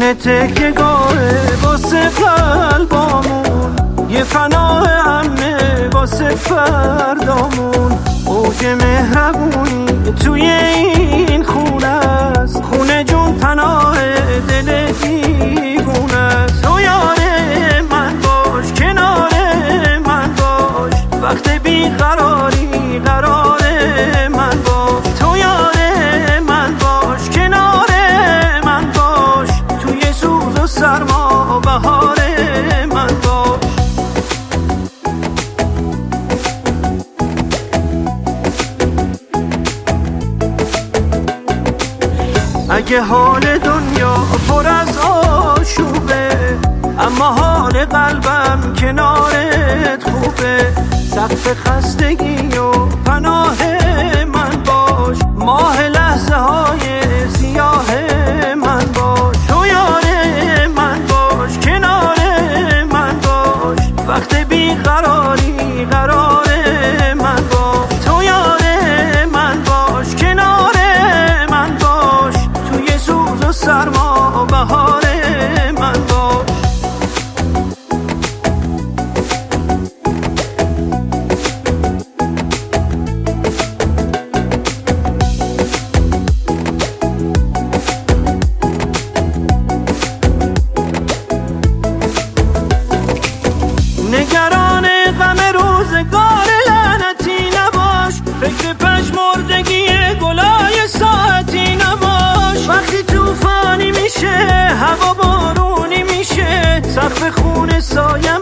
خونه تکیه‌گاهه واسه قلبامون، یه پناه امنه واسه فردامون. اوج مهربونی توی این خونه است، خونه جون پناه دل دیوونه است. تو یار من باش، کنار من باش، وقت بیقراری قرار من باش. تو یار من باش، کنار من باش، توی سوز و سرما بهار من باش. اگه حال دنیا پر از آشوبه، اما حال قلبم کنارت خوبه. سقف خستگی و پناه من باش، ماه لحظه های سیاه من باش. تو یار من باش، کنار من باش، وقت بیقراری قرار من باش. تو یار من باش، کنار من باش، توی سوز و سرما بهار من باش. نگران غم روزگار لعنتی نباش، فکر پژمردگی گلای ساعتی نباش. وقتی طوفانی میشه، هوا بارونی میشه، سقف خونه سایه